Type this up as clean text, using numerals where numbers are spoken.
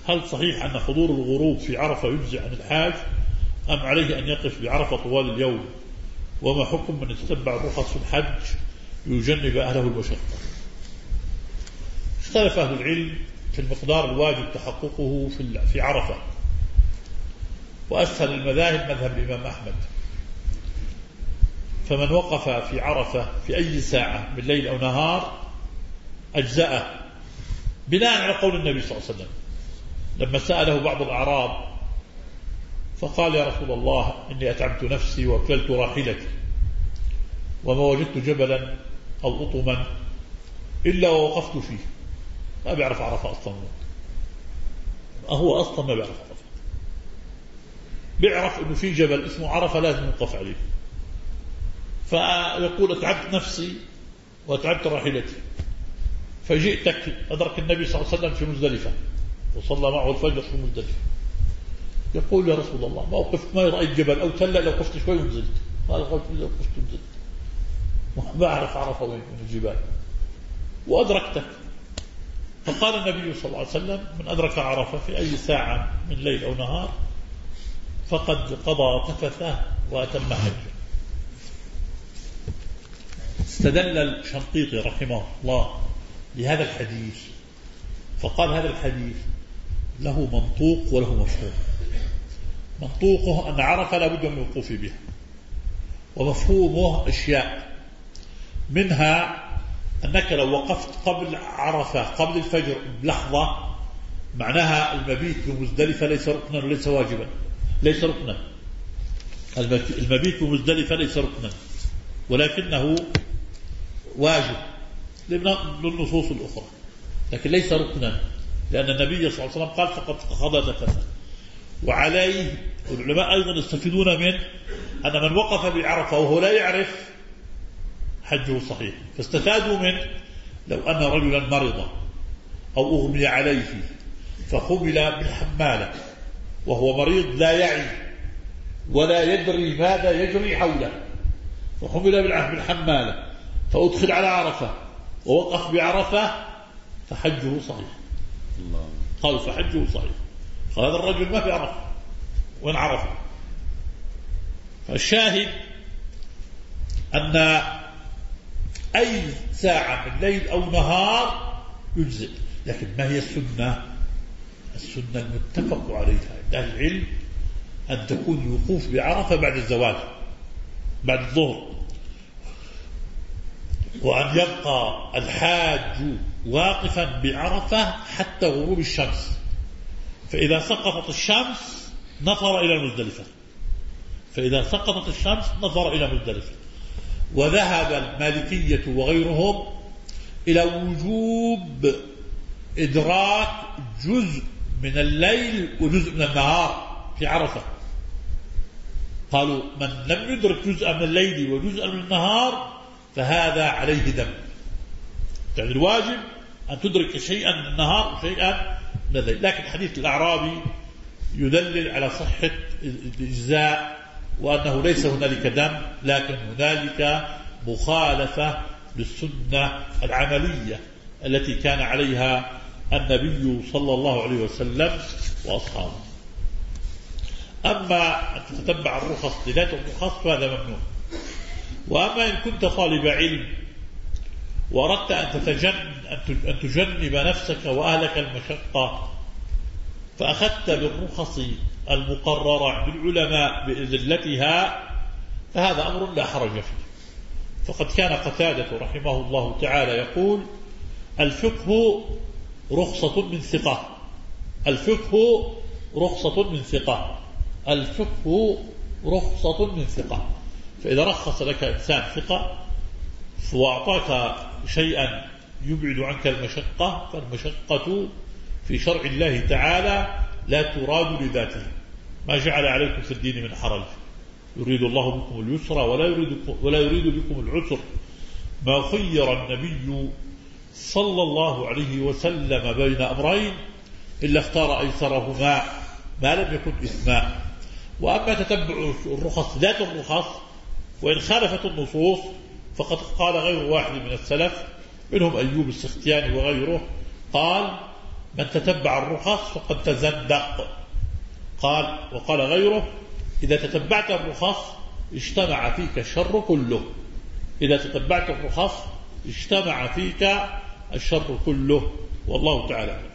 هل صحيح أن حضور الغروب في عرفة يجزي عن الحاج أم عليه أن يقف بعرفة طوال اليوم؟ وما حكم من يتتبع الرخص في الحج يجنب أهله المشقة؟ اختلف أهل العلم في المقدار الواجب تحققه في عرفة، وأسهل المذاهب مذهب الإمام أحمد، فمن وقف في عرفة في أي ساعة من ليل أو نهار أجزأه، بناء على قول النبي صلى الله عليه وسلم لما سأله بعض الأعراب فقال يا رسول الله إني أتعبت نفسي وأكللت راحلتي وما وجدت جبلا أو أطما إلا ووقفت فيه. ما بيعرف عرفة أصلا، هو أصلا ما بيعرف عرفة، بيعرف إنه في جبل اسمه عرفة لازم يوقف عليه، فيقول أتعبت نفسي وأتعبت راحلتي، فجئتك أدرك النبي صلى الله عليه وسلم في مزدلفة وصلى معه الفجر في مزدلفة، يقول يا رسول الله ما وقفت، ما رأيت جبل أو تلة، لو وقفت شوي ونزلت. قال قلت لو وقفت ونزلت، ما أعرف عرفة وين من الجبال، وأدركتك. فقال النبي صلى الله عليه وسلم من أدرك عرفة في أي ساعة من ليل أو نهار فقد قضى تفثه وأتم حجه. استدل الشنقيطي رحمه الله بهذا الحديث فقال هذا الحديث له منطوق وله مفهوم. منطوقه أن عرفة لا بد من الوقوف بها، ومفهومه أشياء، منها أنك لو وقفت قبل عرفة قبل الفجر بلحظة معناها المبيت بمزدلفة ليس ركنا وليس واجبا، ليس ركنا، المبيت بمزدلفة ليس ركنا ولكنه واجب للنصوص الأخرى، لكن ليس ركنا، لأن النبي صلى الله عليه وسلم قال فقد قضى تفثه. وعليه العلماء أيضا يستفيدون من أن من وقف بعرفة وهو لا يعرف حجه صحيح، فاستفادوا من لو أن رجلا مرض أو أغمي عليه فحمل بالحمالة وهو مريض لا يعي ولا يدري ماذا يجري حوله، فحمل بالحمالة فأدخل على عرفة ووقف بعرفة فحجه صحيح. قالوا فحجه صحيح. هذا الرجل ما بيعرف وين عرفه. فالشاهد أن أي ساعة من ليل أو نهار يجزئ، لكن ما هي السنة؟ السنة المتفق عليها عند أهل العلم أن تكون الوقوف بعرفة بعد الزوال، بعد الظهر، وأن يبقى الحاج واقفا بعرفة حتى غروب الشمس، فإذا سقطت الشمس نفر إلى المزدلفة، فإذا سقطت الشمس نفر إلى مزدلفة. وذهب المالكية وغيرهم إلى وجوب إدراك جزء من الليل وجزء من النهار في عرفة. قالوا من لم يدرك جزء من الليل وجزء من النهار فهذا عليه دم، يعني الواجب أن تدرك شيئا من النهار وشيئا من الليل. لكن حديث الأعرابي يدلل على صحة الإجزاء وأنه ليس هنالك دم، لكن هنالك مخالفة للسنة العملية التي كان عليها النبي صلى الله عليه وسلم وأصحابه. أما أن تتبع الرخص لذات الرخص فهذا ممنوع. وأما إن كنت طالب علم وأردت أن تجنب نفسك وأهلك المشقة فأخذت بالرخص المقررة عند العلماء بإذلتها فهذا أمر لا حرج فيه. فقد كان قتادة رحمه الله تعالى يقول الفقه رخصة من ثقة، الفقه رخصة من ثقة، الفقه رخصة من ثقة. فإذا رخص لك إنسان ثقة وأعطاك شيئا يبعد عنك المشقة فالمشقة في شرع الله تعالى لا تراد لذاته. ما جعل عليكم في الدين من حرج، يريد الله بكم اليسر ولا يريد بكم العسر. ما خير النبي صلى الله عليه وسلم بين أمرين إلا اختار أيسرهما ما لم يكن إثما. وأما تتبع الرخص ذات الرخص وإن خالفت النصوص فقد قال غير واحد من السلف منهم أيوب السختياني وغيره، قال من تتبع الرخص فقد تزندق. قال وقال غيره إذا تتبعت الرخص اجتمع فيك الشر كله. إذا تتبعت الرخص اجتمع فيك الشر كله. والله تعالى